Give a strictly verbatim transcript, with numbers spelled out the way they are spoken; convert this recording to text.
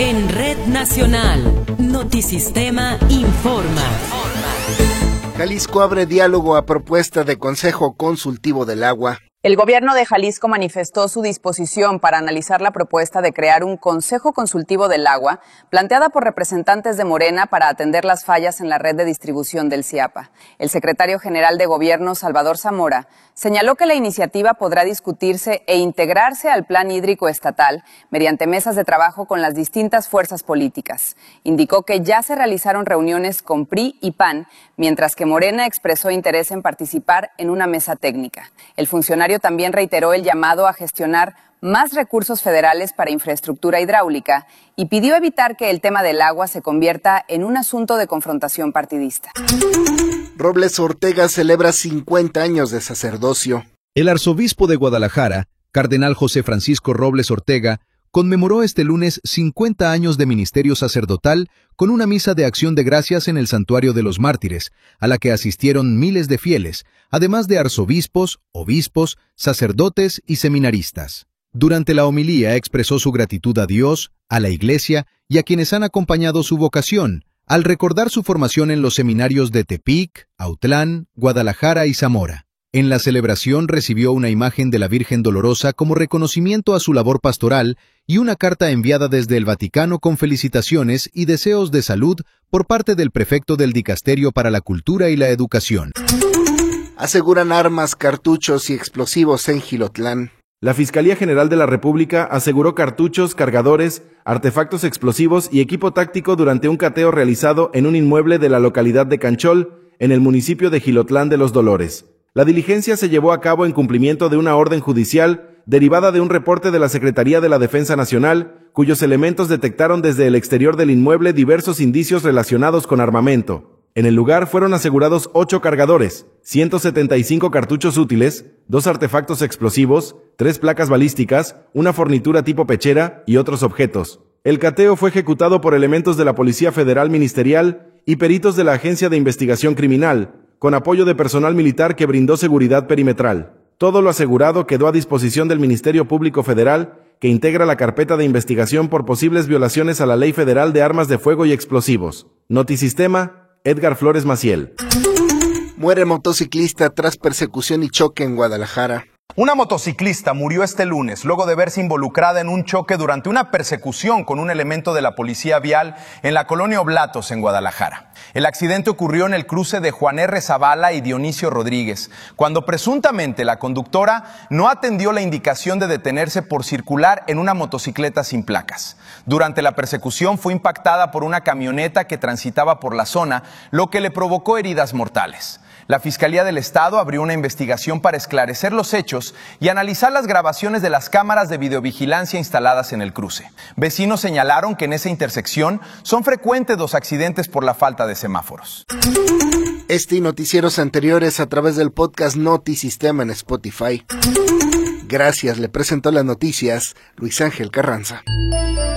En Red Nacional, Notisistema informa. Jalisco abre diálogo a propuesta de Consejo Consultivo del Agua. El gobierno de Jalisco manifestó su disposición para analizar la propuesta de crear un Consejo Consultivo del Agua, planteada por representantes de Morena para atender las fallas en la red de distribución del CIAPA. El secretario general de Gobierno, Salvador Zamora, señaló que la iniciativa podrá discutirse e integrarse al Plan Hídrico Estatal mediante mesas de trabajo con las distintas fuerzas políticas. Indicó que ya se realizaron reuniones con P R I y P A N, mientras que Morena expresó interés en participar en una mesa técnica. El funcionario también reiteró el llamado a gestionar más recursos federales para infraestructura hidráulica y pidió evitar que el tema del agua se convierta en un asunto de confrontación partidista. Robles Ortega celebra cincuenta años de sacerdocio. El arzobispo de Guadalajara, cardenal José Francisco Robles Ortega, conmemoró este lunes cincuenta años de ministerio sacerdotal con una misa de acción de gracias en el Santuario de los Mártires, a la que asistieron miles de fieles, además de arzobispos, obispos, sacerdotes y seminaristas. Durante la homilía expresó su gratitud a Dios, a la Iglesia y a quienes han acompañado su vocación, al recordar su formación en los seminarios de Tepic, Autlán, Guadalajara y Zamora. En la celebración recibió una imagen de la Virgen Dolorosa como reconocimiento a su labor pastoral y una carta enviada desde el Vaticano con felicitaciones y deseos de salud por parte del prefecto del Dicasterio para la Cultura y la Educación. Aseguran armas, cartuchos y explosivos en Jilotlán. La Fiscalía General de la República aseguró cartuchos, cargadores, artefactos explosivos y equipo táctico durante un cateo realizado en un inmueble de la localidad de Canchol, en el municipio de Jilotlán de los Dolores. La diligencia se llevó a cabo en cumplimiento de una orden judicial derivada de un reporte de la Secretaría de la Defensa Nacional, cuyos elementos detectaron desde el exterior del inmueble diversos indicios relacionados con armamento. En el lugar fueron asegurados ocho cargadores, ciento setenta y cinco cartuchos útiles, dos artefactos explosivos, tres placas balísticas, una fornitura tipo pechera y otros objetos. El cateo fue ejecutado por elementos de la Policía Federal Ministerial y peritos de la Agencia de Investigación Criminal, con apoyo de personal militar que brindó seguridad perimetral. Todo lo asegurado quedó a disposición del Ministerio Público Federal, que integra la carpeta de investigación por posibles violaciones a la Ley Federal de Armas de Fuego y Explosivos. Notisistema, Edgar Flores Maciel. Muere motociclista tras persecución y choque en Guadalajara. Una motociclista murió este lunes luego de verse involucrada en un choque durante una persecución con un elemento de la policía vial en la colonia Oblatos, en Guadalajara. El accidente ocurrió en el cruce de Juan R. Zavala y Dionisio Rodríguez, cuando presuntamente la conductora no atendió la indicación de detenerse por circular en una motocicleta sin placas. Durante la persecución fue impactada por una camioneta que transitaba por la zona, lo que le provocó heridas mortales. La Fiscalía del Estado abrió una investigación para esclarecer los hechos y analizar las grabaciones de las cámaras de videovigilancia instaladas en el cruce. Vecinos señalaron que en esa intersección son frecuentes los accidentes por la falta de semáforos. Este y noticieros anteriores a través del podcast Notisistema en Spotify. Gracias, le presentó las noticias Luis Ángel Carranza.